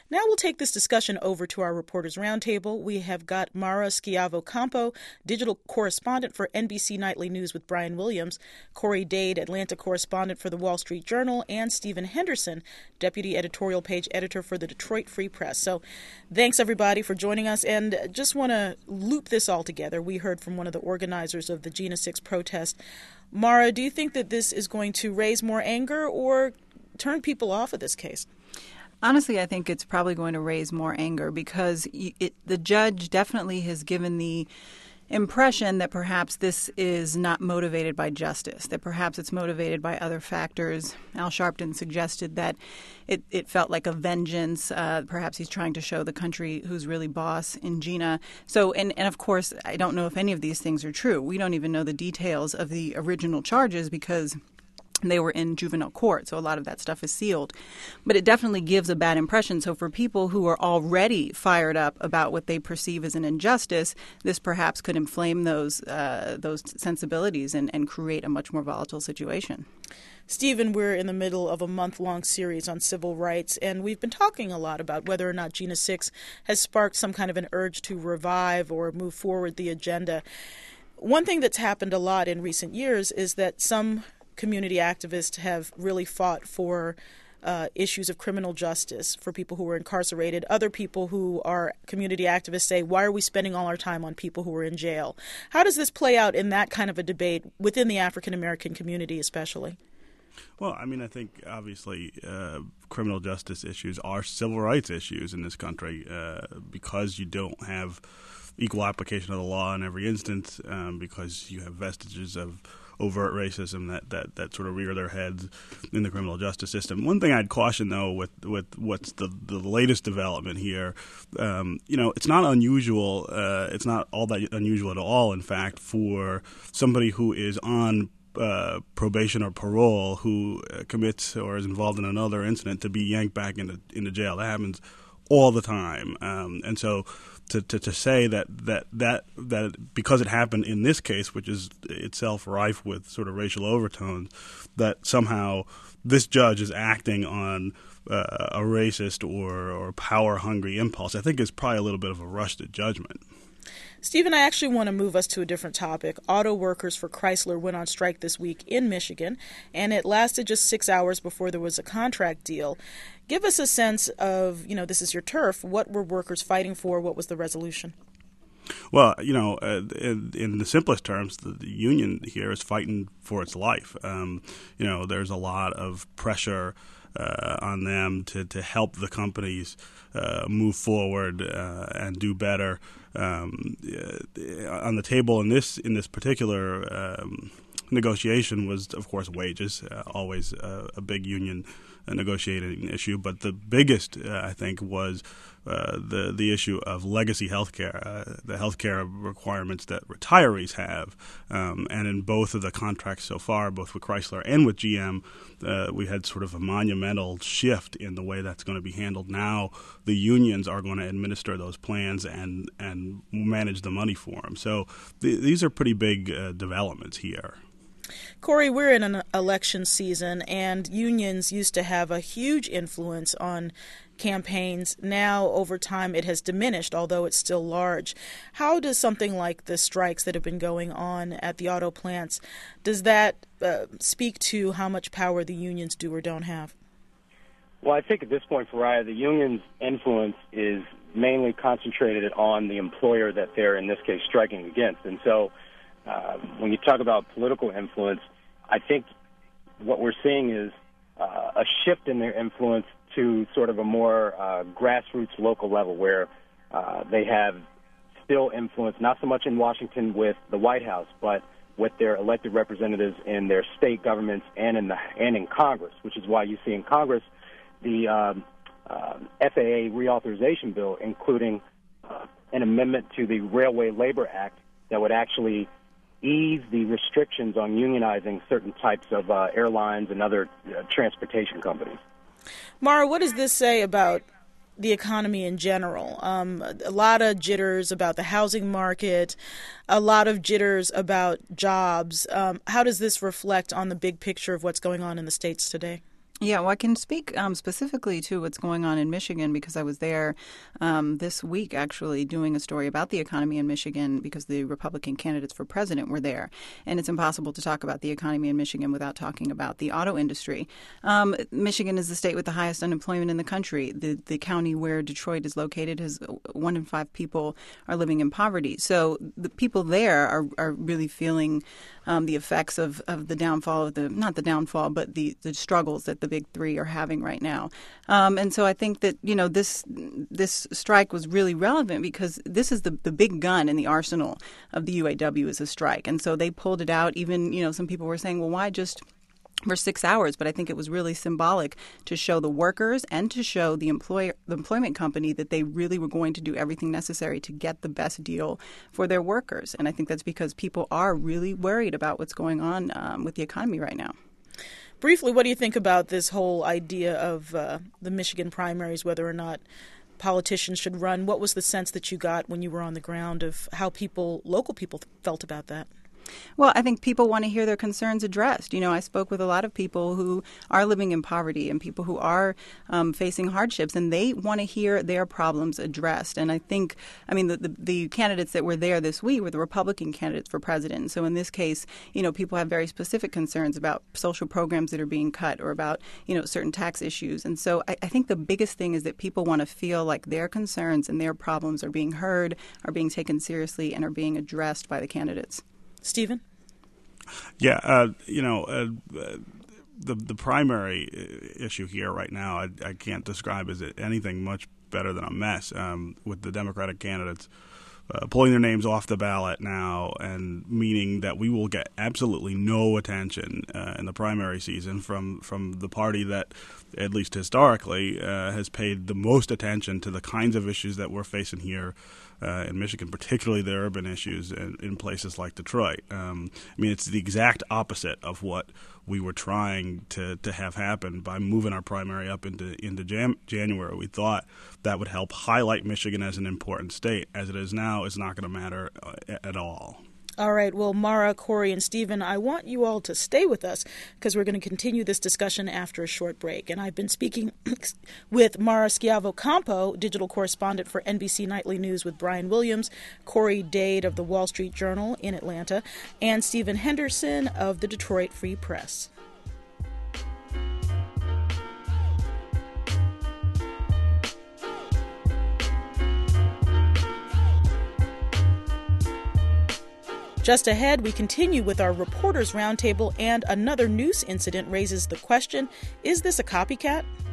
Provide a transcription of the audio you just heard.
Now we'll take this discussion over to our Reporters Roundtable. We have got Mara Schiavo-Campo, digital correspondent for NBC Nightly News with Brian Williams, Corey Dade, Atlanta correspondent for the Wall Street Journal, and Stephen Henderson, deputy editorial page editor for the Detroit Free Press. So thanks, everybody, for joining us. And just want to loop this all together. We heard from one of the organizers of the Jena 6 protest. Mara, do you think that this is going to raise more anger or turn people off of this case? Honestly, I think it's probably going to raise more anger because the judge definitely has given the impression that perhaps this is not motivated by justice, that perhaps it's motivated by other factors. Al Sharpton suggested that it felt like a vengeance. Perhaps he's trying to show the country who's really boss in Jena. So, and of course, I don't know if any of these things are true. We don't even know the details of the original charges because they were in juvenile court, so a lot of that stuff is sealed. But it definitely gives a bad impression. So for people who are already fired up about what they perceive as an injustice, this perhaps could inflame those sensibilities and create a much more volatile situation. Stephen, we're in the middle of a month-long series on civil rights, and we've been talking a lot about whether or not Jena 6 has sparked some kind of an urge to revive or move forward the agenda. One thing that's happened a lot in recent years is that some community activists have really fought for issues of criminal justice for people who are incarcerated. Other people who are community activists say, why are we spending all our time on people who are in jail? How does this play out in that kind of a debate within the African-American community especially? Well, I mean, I think obviously criminal justice issues are civil rights issues in this country because you don't have equal application of the law in every instance, because you have vestiges of overt racism that sort of rear their heads in the criminal justice system. One thing I'd caution, though, with what's the latest development here, it's not unusual. It's not all that unusual at all, in fact, for somebody who is on probation or parole who commits or is involved in another incident to be yanked back into jail. That happens all the time, and so to say that because it happened in this case, which is itself rife with sort of racial overtones, that somehow this judge is acting on a racist or power-hungry impulse, I think is probably a little bit of a rush to judgment. Stephen, I actually want to move us to a different topic. Auto workers for Chrysler went on strike this week in Michigan, and it lasted just 6 hours before there was a contract deal. Give us a sense of, this is your turf. What were workers fighting for? What was the resolution? Well, in the simplest terms, the union here is fighting for its life. There's a lot of pressure on them to help the companies move forward and do better. On the table in this particular negotiation was, of course, wages, always a big union negotiating issue. But the biggest, I think, was the issue of legacy health care, the health care requirements that retirees have. And in both of the contracts so far, both with Chrysler and with GM, we had sort of a monumental shift in the way that's going to be handled. Now the unions are going to administer those plans and manage the money for them. So these are pretty big developments here. Corey, we're in an election season, and unions used to have a huge influence on campaigns. Now, over time, it has diminished, although it's still large. How does something like the strikes that have been going on at the auto plants, does that speak to how much power the unions do or don't have? Well, I think at this point, Faraya, the union's influence is mainly concentrated on the employer that they're, in this case, striking against. And so when you talk about political influence, I think what we're seeing is a shift in their influence to sort of a more grassroots local level where they have still influence, not so much in Washington with the White House, but with their elected representatives in their state governments and in Congress, which is why you see in Congress the FAA reauthorization bill, including an amendment to the Railway Labor Act that would actually ease the restrictions on unionizing certain types of airlines and other transportation companies. Mara, what does this say about the economy in general? A lot of jitters about the housing market, a lot of jitters about jobs. How does this reflect on the big picture of what's going on in the States today? Yeah, well, I can speak specifically to what's going on in Michigan because I was there this week actually doing a story about the economy in Michigan because the Republican candidates for president were there. And it's impossible to talk about the economy in Michigan without talking about the auto industry. Michigan is the state with the highest unemployment in the country. The county where Detroit is located has 1 in 5 people are living in poverty. So the people there are really feeling the effects of the downfall of not the downfall, but the struggles that the big three are having right now. And so I think that, this strike was really relevant because this is the big gun in the arsenal of the UAW is a strike. And so they pulled it out. Even, some people were saying, well, why just for 6 hours? But I think it was really symbolic to show the workers and to show the employment company that they really were going to do everything necessary to get the best deal for their workers. And I think that's because people are really worried about what's going on with the economy right now. Briefly, what do you think about this whole idea of the Michigan primaries, whether or not politicians should run? What was the sense that you got when you were on the ground of how local people felt about that? Well, I think people want to hear their concerns addressed. I spoke with a lot of people who are living in poverty and people who are facing hardships, and they want to hear their problems addressed. And I think, the candidates that were there this week were the Republican candidates for president. So in this case, people have very specific concerns about social programs that are being cut or about, certain tax issues. And so I think the biggest thing is that people want to feel like their concerns and their problems are being heard, are being taken seriously, and are being addressed by the candidates. Stephen? Yeah, the primary issue here right now, I can't describe as anything much better than a mess with the Democratic candidates pulling their names off the ballot now, and meaning that we will get absolutely no attention in the primary season from the party that, at least historically, has paid the most attention to the kinds of issues that we're facing here in Michigan, particularly the urban issues in places like Detroit. It's the exact opposite of what we were trying to have happen by moving our primary up into January. We thought that would help highlight Michigan as an important state. As it is now, it's not going to matter at all. All right. Well, Mara, Corey, and Stephen, I want you all to stay with us because we're going to continue this discussion after a short break. And I've been speaking with Mara Schiavo-Campo, digital correspondent for NBC Nightly News with Brian Williams, Corey Dade of the Wall Street Journal in Atlanta, and Stephen Henderson of the Detroit Free Press. Just ahead, we continue with our Reporters Roundtable, and another news incident raises the question, is this a copycat?